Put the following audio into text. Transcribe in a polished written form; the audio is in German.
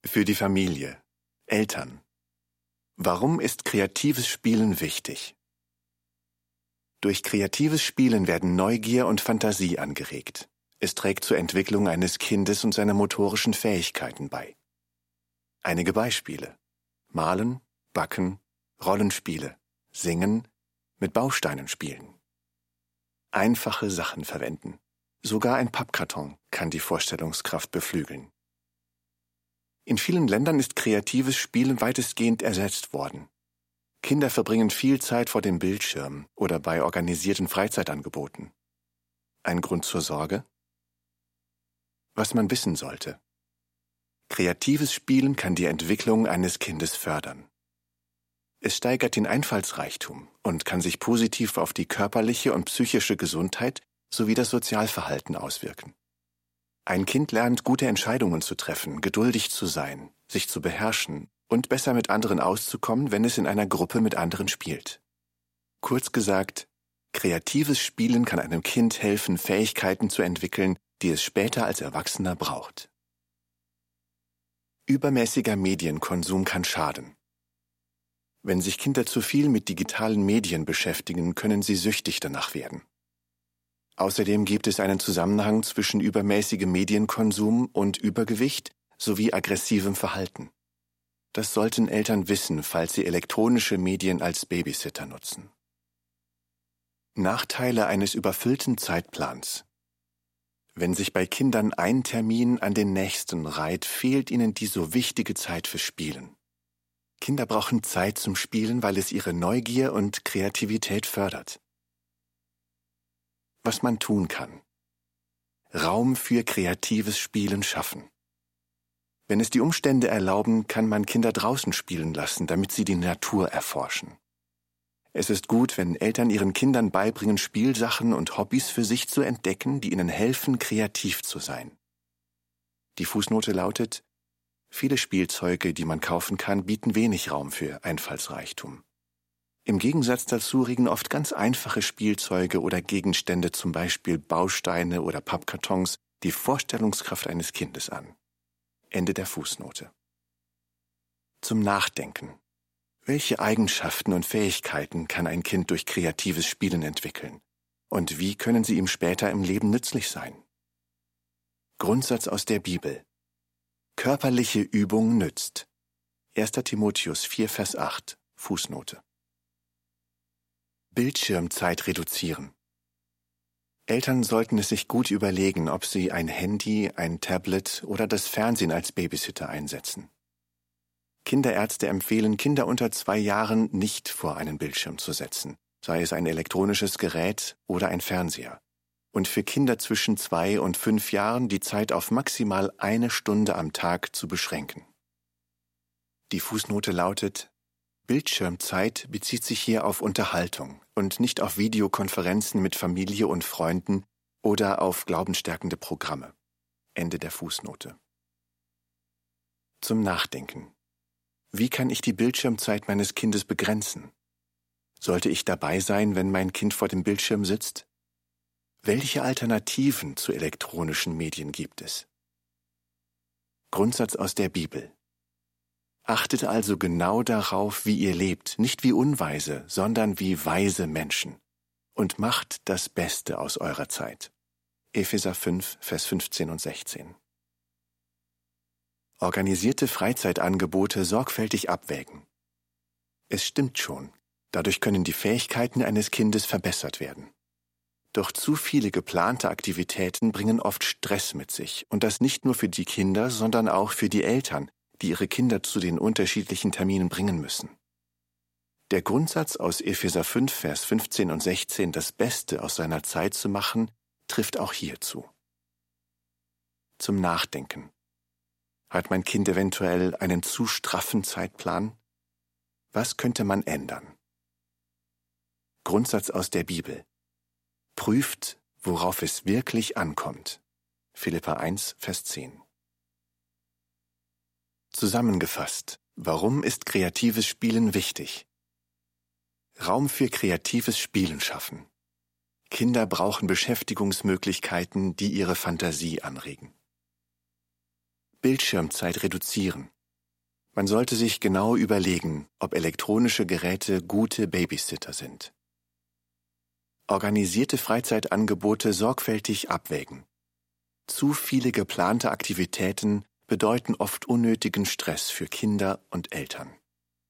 Für die Familie. Eltern. Warum ist kreatives Spielen wichtig? Durch kreatives Spielen werden Neugier und Fantasie angeregt. Es trägt zur Entwicklung eines Kindes und seiner motorischen Fähigkeiten bei. Einige Beispiele: Malen, Backen, Rollenspiele, Singen, mit Bausteinen spielen. Einfache Sachen verwenden. Sogar ein Pappkarton kann die Vorstellungskraft beflügeln. In vielen Ländern ist kreatives Spielen weitestgehend ersetzt worden. Kinder verbringen viel Zeit vor dem Bildschirm oder bei organisierten Freizeitangeboten. Ein Grund zur Sorge? Was man wissen sollte. Kreatives Spielen kann die Entwicklung eines Kindes fördern. Es steigert den Einfallsreichtum und kann sich positiv auf die körperliche und psychische Gesundheit sowie das Sozialverhalten auswirken. Ein Kind lernt, gute Entscheidungen zu treffen, geduldig zu sein, sich zu beherrschen und besser mit anderen auszukommen, wenn es in einer Gruppe mit anderen spielt. Kurz gesagt, kreatives Spielen kann einem Kind helfen, Fähigkeiten zu entwickeln, die es später als Erwachsener braucht. Übermäßiger Medienkonsum kann schaden. Wenn sich Kinder zu viel mit digitalen Medien beschäftigen, können sie süchtig danach werden. Außerdem gibt es einen Zusammenhang zwischen übermäßigem Medienkonsum und Übergewicht sowie aggressivem Verhalten. Das sollten Eltern wissen, falls sie elektronische Medien als Babysitter nutzen. Nachteile eines überfüllten Zeitplans. Wenn sich bei Kindern ein Termin an den nächsten reiht, fehlt ihnen die so wichtige Zeit für Spielen. Kinder brauchen Zeit zum Spielen, weil es ihre Neugier und Kreativität fördert. Was man tun kann. Raum für kreatives Spielen schaffen. Wenn es die Umstände erlauben, kann man Kinder draußen spielen lassen, damit sie die Natur erforschen. Es ist gut, wenn Eltern ihren Kindern beibringen, Spielsachen und Hobbys für sich zu entdecken, die ihnen helfen, kreativ zu sein. Die Fußnote lautet: Viele Spielzeuge, die man kaufen kann, bieten wenig Raum für Einfallsreichtum. Im Gegensatz dazu regen oft ganz einfache Spielzeuge oder Gegenstände, zum Beispiel Bausteine oder Pappkartons, die Vorstellungskraft eines Kindes an. Ende der Fußnote. Zum Nachdenken. Welche Eigenschaften und Fähigkeiten kann ein Kind durch kreatives Spielen entwickeln? Und wie können sie ihm später im Leben nützlich sein? Grundsatz aus der Bibel. Körperliche Übung nützt. 1. Timotheus 4, Vers 8, Fußnote. Bildschirmzeit reduzieren. Eltern sollten es sich gut überlegen, ob sie ein Handy, ein Tablet oder das Fernsehen als Babysitter einsetzen. Kinderärzte empfehlen, Kinder unter 2 Jahren nicht vor einen Bildschirm zu setzen, sei es ein elektronisches Gerät oder ein Fernseher. Und für Kinder zwischen 2 und 5 Jahren die Zeit auf maximal 1 Stunde am Tag zu beschränken. Die Fußnote lautet: Bildschirmzeit bezieht sich hier auf Unterhaltung und nicht auf Videokonferenzen mit Familie und Freunden oder auf glaubensstärkende Programme. Ende der Fußnote. Zum Nachdenken. Wie kann ich die Bildschirmzeit meines Kindes begrenzen? Sollte ich dabei sein, wenn mein Kind vor dem Bildschirm sitzt? Welche Alternativen zu elektronischen Medien gibt es? Grundsatz aus der Bibel. Achtet also genau darauf, wie ihr lebt, nicht wie Unweise, sondern wie weise Menschen. Und macht das Beste aus eurer Zeit. Epheser 5, Vers 15 und 16. Organisierte Freizeitangebote sorgfältig abwägen. Es stimmt schon, dadurch können die Fähigkeiten eines Kindes verbessert werden. Doch zu viele geplante Aktivitäten bringen oft Stress mit sich, und das nicht nur für die Kinder, sondern auch für die Eltern, die ihre Kinder zu den unterschiedlichen Terminen bringen müssen. Der Grundsatz aus Epheser 5, Vers 15 und 16, das Beste aus seiner Zeit zu machen, trifft auch hier zu. Zum Nachdenken. Hat mein Kind eventuell einen zu straffen Zeitplan? Was könnte man ändern? Grundsatz aus der Bibel. Prüft, worauf es wirklich ankommt. Philipper 1, Vers 10. Zusammengefasst, warum ist kreatives Spielen wichtig? Raum für kreatives Spielen schaffen. Kinder brauchen Beschäftigungsmöglichkeiten, die ihre Fantasie anregen. Bildschirmzeit reduzieren. Man sollte sich genau überlegen, ob elektronische Geräte gute Babysitter sind. Organisierte Freizeitangebote sorgfältig abwägen. Zu viele geplante Aktivitäten bedeuten oft unnötigen Stress für Kinder und Eltern.